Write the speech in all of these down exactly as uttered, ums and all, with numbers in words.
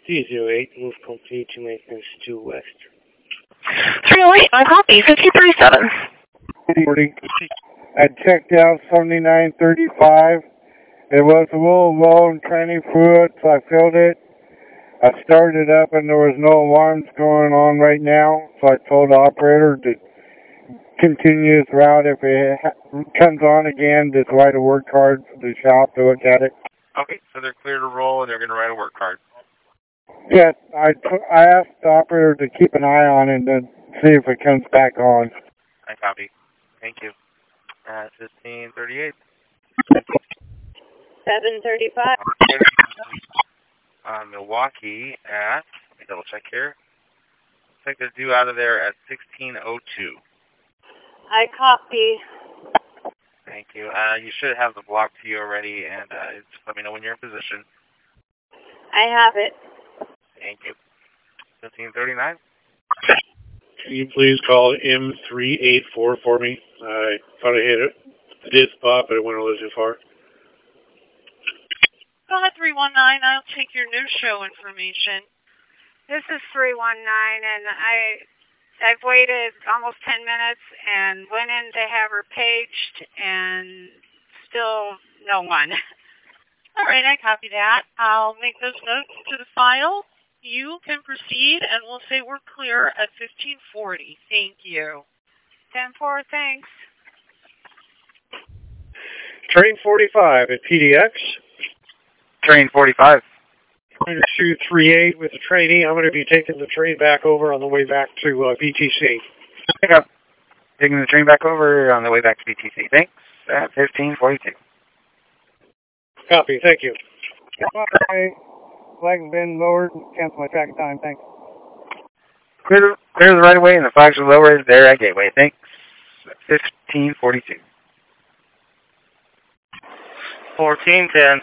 three zero eight, move complete to maintenance two west. three oh eight, on copy, fifty thirty-seven. Good morning. I checked out seventy-nine thirty-five. It was a little low in training fluid, so I filled it. I started up and there was no alarms going on right now, so I told the operator to continue his route. If it ha- comes on again, just write a work card for the shop to look at it. Okay, so they're clear to roll and they're going to write a work card. Yes, I, t- I asked the operator to keep an eye on it and see if it comes back on. I copy. Thank you. Uh, fifteen thirty-eight. seven thirty-five. Uh, Milwaukee at, let me double check here. Looks like they're due out of there at sixteen oh two. I copy. Thank you. Uh, you should have the block to you already, and uh, just let me know when you're in position. I have it. Thank you. fifteen thirty-nine. Can you please call M three eight four for me? I thought I hit it. I did spot, but it went a little too far. Go ahead, three one nine. I'll take your new show information. This is three one nine, and I, I've waited almost ten minutes and went in to have her paged, and still no one. All right, I copy that. I'll make those notes to the file. You can proceed, and we'll say we're clear at fifteen forty. Thank you. ten four, thanks. Train forty-five at P D X. Train forty-five. Train two three eight with the trainee. I'm going to be taking the train back over on the way back to uh, B T C. Pick up. Taking the train back over on the way back to B T C. Thanks. At fifteen forty-two. Copy. Thank you. Okay. Flag's been lowered. Cancel my track time. Thanks. Clear, clear the right of way and the flags are lowered there at Gateway. Thanks. fifteen forty-two. fourteen ten.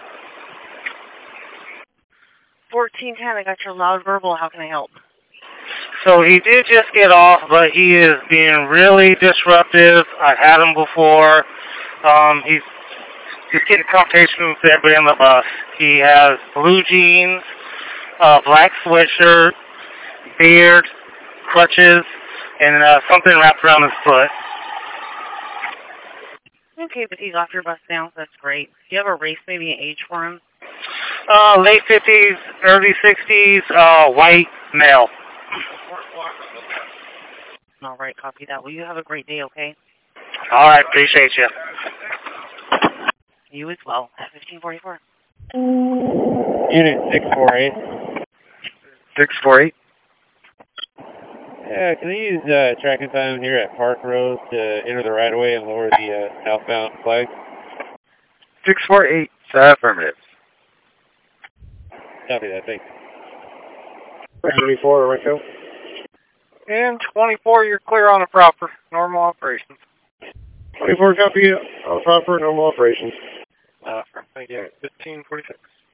fourteen ten, I got your loud verbal. How can I help? So he did just get off, but he is being really disruptive. I've had him before. Um, he's he's getting confrontation with everybody on the bus. He has blue jeans, uh, black sweatshirt, beard, crutches, and uh, something wrapped around his foot. Okay, but he's off your bus now. That's great. Do you have a race, maybe an age for him? Uh, late fifties, early sixties, uh, white male. All right, copy that. Well, you have a great day, okay? All right, appreciate you. You as well. At fifteen forty-four. Unit six four eight. six four eight. Yeah, can I use uh, tracking time here at Park Road to enter the right of way and lower the uh, southbound flag? six four eight. Affirmative. Copy that, thanks. twenty-four, right, Phil? And twenty-four, you're clear on the proper normal operations. twenty-four, copy, uh, proper normal operations. Uh, thank you. fifteen forty-six.